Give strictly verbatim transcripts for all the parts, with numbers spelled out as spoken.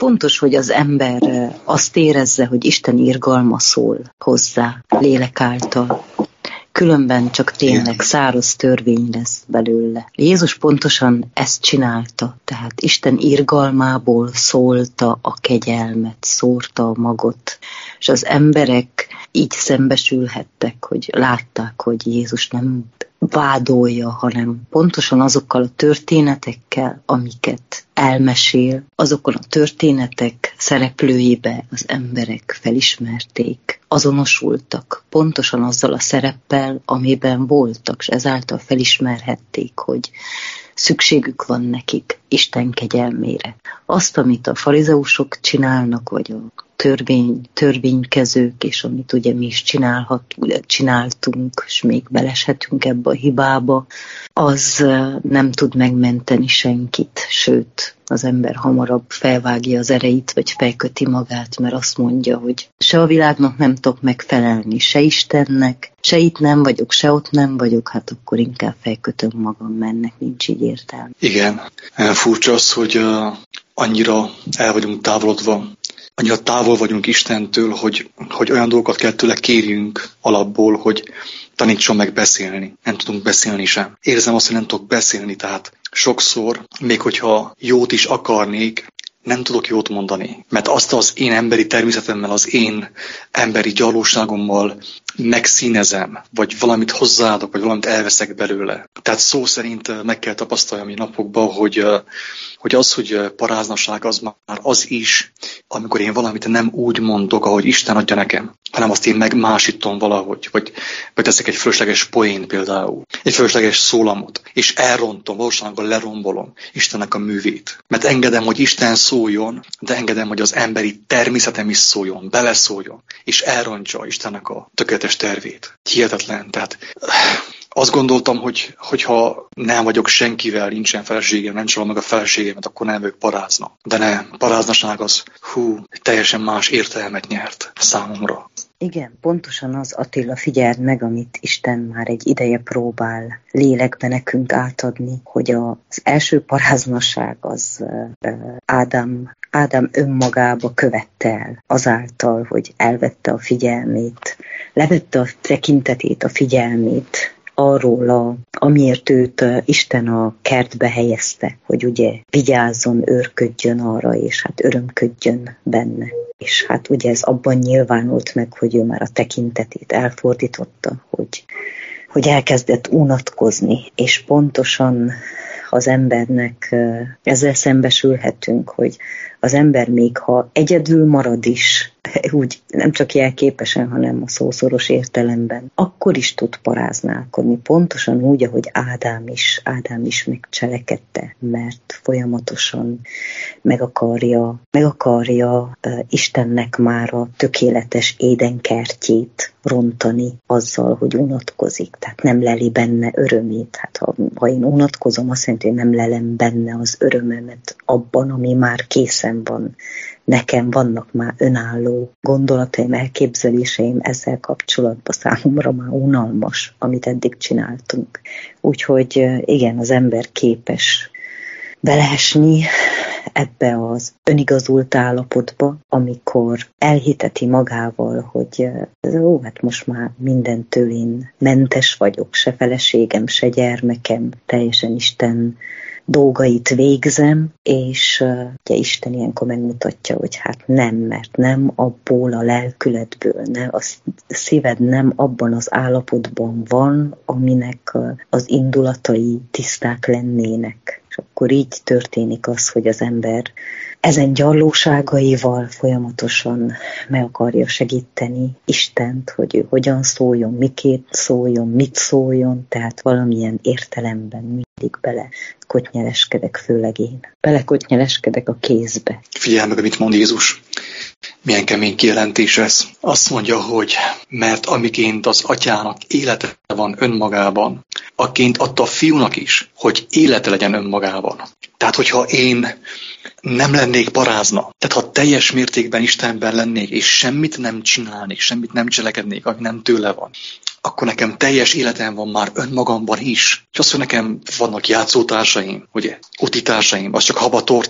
Fontos, hogy az ember azt érezze, hogy Isten irgalma szól hozzá lélek által. Különben csak tényleg száraz törvény lesz belőle. Jézus pontosan ezt csinálta, tehát Isten irgalmából szólta a kegyelmet, szórta a magot, és az emberek így szembesülhettek, hogy látták, hogy Jézus nem vádolja, hanem pontosan azokkal a történetekkel, amiket elmesél, azokon a történetek szereplőibe az emberek felismerték, azonosultak, pontosan azzal a szereppel, amiben voltak, és ezáltal felismerhették, hogy szükségük van nekik Isten kegyelmére. Azt, amit a farizeusok csinálnak, vagy a törvény, törvénykezők, és amit ugye mi is csinálhat, csináltunk, és még beleshetünk ebbe a hibába, az nem tud megmenteni senkit, sőt, az ember hamarabb felvágja az ereit, vagy felköti magát, mert azt mondja, hogy se a világnak nem tudok megfelelni, se Istennek, se itt nem vagyok, se ott nem vagyok, hát akkor inkább felkötöm magam, mert ennek nincs így értelme. Igen, furcsa az, hogy uh, annyira el vagyunk távolodva, annyira távol vagyunk Istentől, hogy, hogy olyan dolgokat kell tőle kérjünk alapból, hogy tanítson meg beszélni. Nem tudunk beszélni sem. Érzem azt, hogy nem tudok beszélni, tehát sokszor, még hogyha jót is akarnék, nem tudok jót mondani. Mert azt az én emberi természetemmel, az én emberi gyarlóságommal megszínezem, vagy valamit hozzáadok, vagy valamit elveszek belőle. Tehát szó szerint meg kell tapasztaljam a napokban, hogy, hogy az, hogy paráznaság az már az is, amikor én valamit nem úgy mondok, ahogy Isten adja nekem, hanem azt én megmásítom valahogy, vagy, vagy teszek egy fölösleges poén például, egy fölösleges szólamot, és elrontom, valósággal lerombolom Istennek a művét. Mert engedem, hogy Isten szóljon, de engedem, hogy az emberi természetem is szóljon, beleszóljon, és elrontsa Istennek a tökéletes tervét. Hihetetlen, tehát azt gondoltam, hogy hogyha nem vagyok senkivel, nincsen feleségem, nem csalom meg a feleségemet, akkor nem vagyok parázna. De ne, paráznaság az, hú, teljesen más értelmet nyert számomra. Igen, pontosan az, Attila, figyeld meg, amit Isten már egy ideje próbál lélekbe nekünk átadni, hogy az első paráznaság az Ádám, Ádám önmagába követte el, azáltal, hogy elvette a figyelmét, levette a tekintetét, a figyelmét arról, a, amiért őt Isten a kertbe helyezte, hogy ugye vigyázzon, őrködjön arra, és hát örömködjön benne. És hát ugye ez abban nyilvánult meg, hogy ő már a tekintetét elfordította, hogy, hogy elkezdett unatkozni, és pontosan az embernek ezzel szembesülhetünk, hogy az ember még ha egyedül marad is, úgy nem csak jelképesen, hanem a szószoros értelemben, akkor is tud paráználkodni, pontosan úgy, ahogy Ádám is, Ádám is megcselekedte, mert folyamatosan meg akarja, meg akarja uh, Istennek már a tökéletes édenkertjét rontani azzal, hogy unatkozik, tehát nem leli benne örömét. Hát ha, ha én unatkozom, azt jelenti, hogy nem lelem benne az örömemet abban, ami már készen van. Nekem vannak már önálló gondolataim, elképzeléseim ezzel kapcsolatban, számomra már unalmas, amit eddig csináltunk. Úgyhogy igen, az ember képes beleesni ebbe az önigazult állapotba, amikor elhiteti magával, hogy ó, hát most már mindentől én mentes vagyok, se feleségem, se gyermekem, teljesen Isten dolgait végzem, és uh, ugye Isten ilyenkor megmutatja, hogy hát nem, mert nem abból a lelkületből, nem, a szíved nem abban az állapotban van, aminek uh, az indulatai tiszták lennének. És akkor így történik az, hogy az ember ezen gyarlóságaival folyamatosan meg akarja segíteni Istent, hogy ő hogyan szóljon, miként szóljon, mit szóljon, tehát valamilyen értelemben mindig bele kotnyeleskedek, főleg én. Belekotnyeleskedek a kézbe. Figyelj meg, amit mond Jézus. Milyen kemény kijelentés ez. Azt mondja, hogy mert amiként az atyának élete van önmagában, akként adta a fiúnak is, hogy élete legyen önmagában. Tehát, hogyha én nem lennék parázna, tehát ha teljes mértékben Istenben lennék, és semmit nem csinálnék, semmit nem cselekednék, ami nem tőle van, akkor nekem teljes életem van már önmagamban is. És azt, hogy nekem vannak játszótársaim, ugye, utitársaim, az csak haba tortán.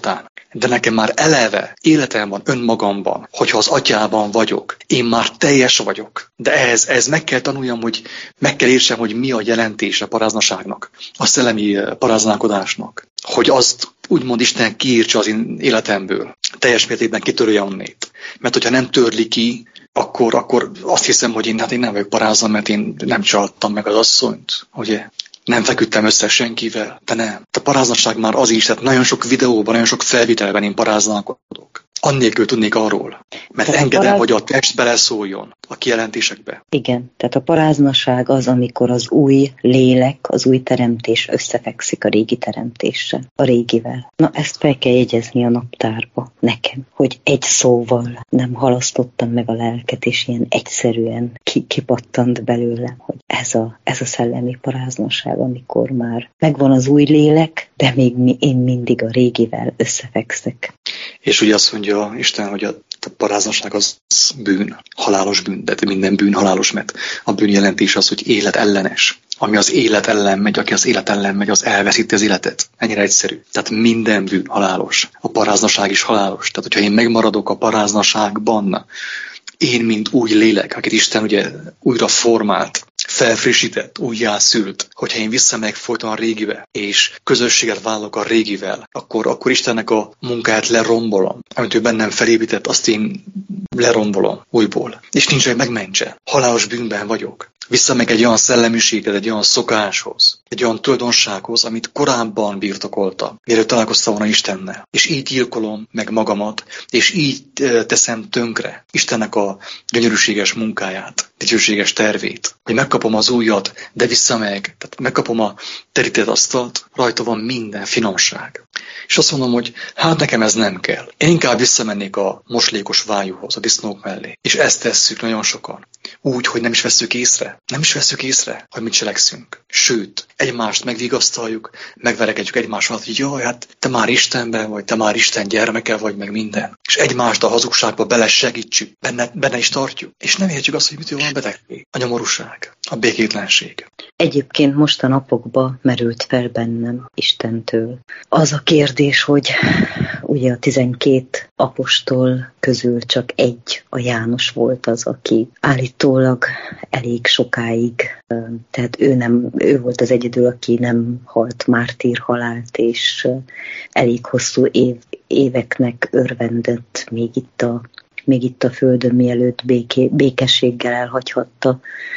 de nekem már eleve életem van önmagamban, hogyha az atyában vagyok, én már teljes vagyok. De ehhez, ehhez meg kell tanuljam, hogy meg kell értsem, hogy mi a jelentése a paráznaságnak, a szellemi paráználkodásnak. Hogy azt úgymond Isten kiírtsa az én életemből, teljes mértékben kitörje onnét. Mert hogyha nem törli ki, akkor, akkor azt hiszem, hogy én, hát én nem vagyok parázna, mert én nem csaltam meg az asszonyt, ugye? Nem feküdtem össze senkivel, de nem. A paráznaság már az is, tehát nagyon sok videóban, nagyon sok felvitelben én paráználkodok. Annélkül tudnék arról, mert tehát engedem, paráz... hogy a test beleszóljon a kijelentésekbe. Igen, tehát a paráznaság az, amikor az új lélek, az új teremtés összefekszik a régi teremtéssel, a régivel. Na, ezt fel kell jegyezni a naptárba nekem, hogy egy szóval nem halasztottam meg a lelket, és ilyen egyszerűen ki, kipattant belőlem, hogy ez a, ez a szellemi paráznaság, amikor már megvan az új lélek, de még mi, én mindig a régivel összefekszek. És ugye azt mondja Isten, hogy a, a paráznaság az bűn, halálos bűn, de minden bűn halálos, mert a bűn jelentés az, hogy élet ellenes. Ami az élet ellen megy, aki az élet ellen megy, az elveszíti az életet. Ennyire egyszerű. Tehát minden bűn halálos. A paráznaság is halálos. Tehát, hogyha én megmaradok a paráznaságban, én, mint új lélek, akit Isten ugye újra formált, felfrissített, újjászült, hogyha én visszamegyek folyton a régibe, és közösséget vállalok a régivel, akkor, akkor Istennek a munkáját lerombolom. Amit ő bennem felépített, azt én lerombolom újból. És nincs, hogy megmentse. Halálos bűnben vagyok. Visszamegyek egy olyan szellemiséget, egy olyan szokáshoz, egy olyan tulajdonsághoz, amit korábban birtokoltam, mielőtt találkoztam volna Istennel. És így gyilkolom meg magamat, és így teszem tönkre Istennek a gyönyörűséges munkáját, dicsőséges tervét, hogy megkapom az újat, de visszamegyek, tehát megkapom a terített asztalt, rajta van minden finomság. És azt mondom, hogy hát nekem ez nem kell. Én inkább visszamennék a moslékos vájúhoz, a disznók mellé. És ezt tesszük nagyon sokan. Úgy, hogy nem is vesszük észre. Nem is vesszük észre, hogy mit cselekszünk. Sőt, egymást megvigasztaljuk, megverekedjük egymással, hogy jaj, hát te már Istenben vagy, te már Isten gyermeke vagy, meg minden. És egymást a hazugságba bele segítsük, benne, benne is tartjuk. És nem értjük azt, hogy mitől van betegség. A nyomorúság, a békétlenség. Egyébként most a napokban merült fel bennem Istentől az a kérdés, hogy ugye a tizenkét apostol közül csak egy, a János volt az, aki állítólag elég sokáig, tehát ő, nem, ő volt az egyedül, aki nem halt mártír halált, és elég hosszú év, éveknek örvendett még itt a, még itt a földön, mielőtt béké, békességgel elhagyhatta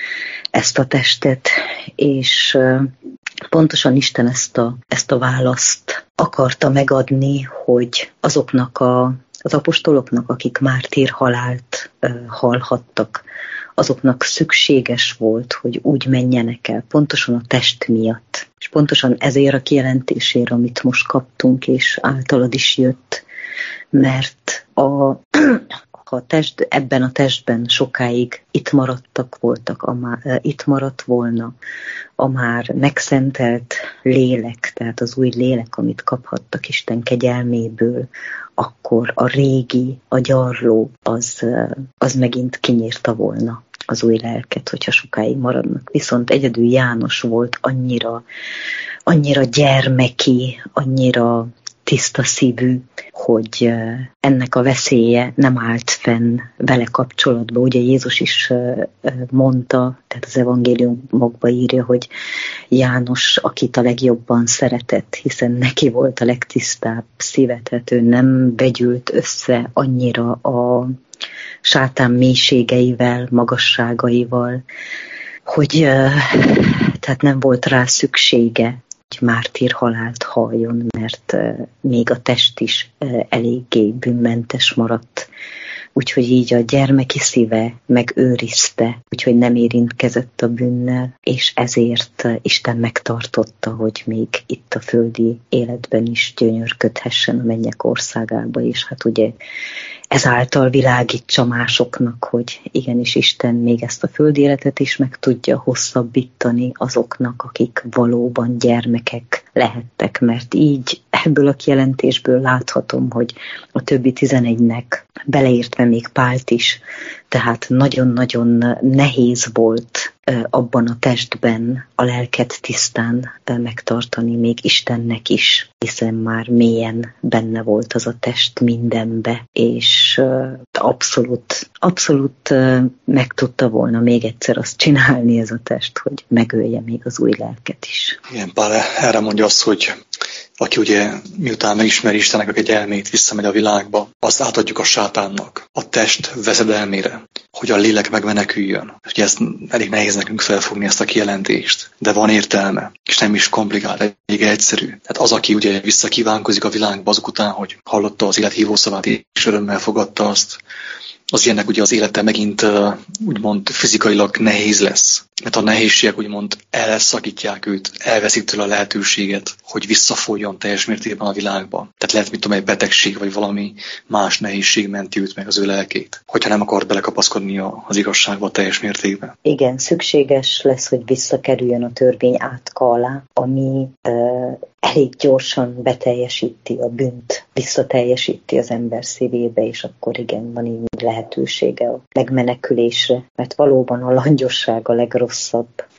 ezt a testet, és pontosan Isten ezt a, ezt a választ akarta megadni, hogy azoknak a, az apostoloknak, akik mártír halált uh, halhattak, azoknak szükséges volt, hogy úgy menjenek el, pontosan a test miatt. És pontosan ezért a kijelentésére, amit most kaptunk, és általad is jött, mert a... ha a test, ebben a testben sokáig itt maradtak voltak, a már, itt maradt volna a már megszentelt lélek, tehát az új lélek, amit kaphattak Isten kegyelméből, akkor a régi, a gyarló, az, az megint kinyírta volna az új lelket, hogyha sokáig maradnak. Viszont egyedül János volt annyira, annyira gyermeki, annyira tiszta szívű, hogy ennek a veszélye nem állt fenn vele kapcsolatban. Ugye Jézus is mondta, tehát az evangéliumokban írja, hogy János, akit a legjobban szeretett, hiszen neki volt a legtisztább szíve, tehát ő nem vegyült össze annyira a sátán mélységeivel, magasságaival, hogy tehát nem volt rá szüksége, hogy mártír halált halljon, mert uh, még a test is uh, eléggé bűnmentes maradt. Úgyhogy így a gyermeki szíve megőrizte, úgyhogy nem érintkezett a bűnnel, és ezért uh, Isten megtartotta, hogy még itt a földi életben is gyönyörködhessen a mennyek országába, és hát ugye ezáltal világítsa másoknak, hogy igenis Isten még ezt a földi életet is meg tudja hosszabbítani azoknak, akik valóban gyermekek lehettek, mert így ebből a kijelentésből láthatom, hogy a többi tizenegynek, beleértve még Pált is, tehát nagyon-nagyon nehéz volt abban a testben a lelket tisztán megtartani, még Istennek is, hiszen már mélyen benne volt az a test mindenbe, és abszolút, abszolút meg tudta volna még egyszer azt csinálni ez a test, hogy megölje még az új lelket is. Igen, Pál erre mondja azt, hogy aki ugye miután megismeri Istennek egy elmét, visszamegy a világba, azt átadjuk a sátánnak, a test veszedelmére, hogy a lélek megmeneküljön. Ugye ezt elég nehéz nekünk felfogni, ezt a kijelentést, de van értelme, és nem is komplikált, elég egyszerű. Tehát az, aki ugye visszakívánkozik a világba azok után, hogy hallotta az élet hívószavát, és örömmel fogadta azt, az ilyennek ugye az élete megint uh, úgymond fizikailag nehéz lesz. Mert a nehézségek úgymond elszakítják őt, elveszik tőle a lehetőséget, hogy visszafolyjon teljes mértékben a világba. Tehát lehet, mit tudom, egy betegség vagy valami más nehézség menti őt meg az ő lelkét, hogyha nem akar belekapaszkodni az igazságba teljes mértékben. Igen, szükséges lesz, hogy visszakerüljön a törvény átka alá, ami uh, elég gyorsan beteljesíti a bűnt, visszateljesíti az ember szívébe, és akkor igen, van így lehetősége a megmenekülésre, mert valóban a langyosság a legrosszabb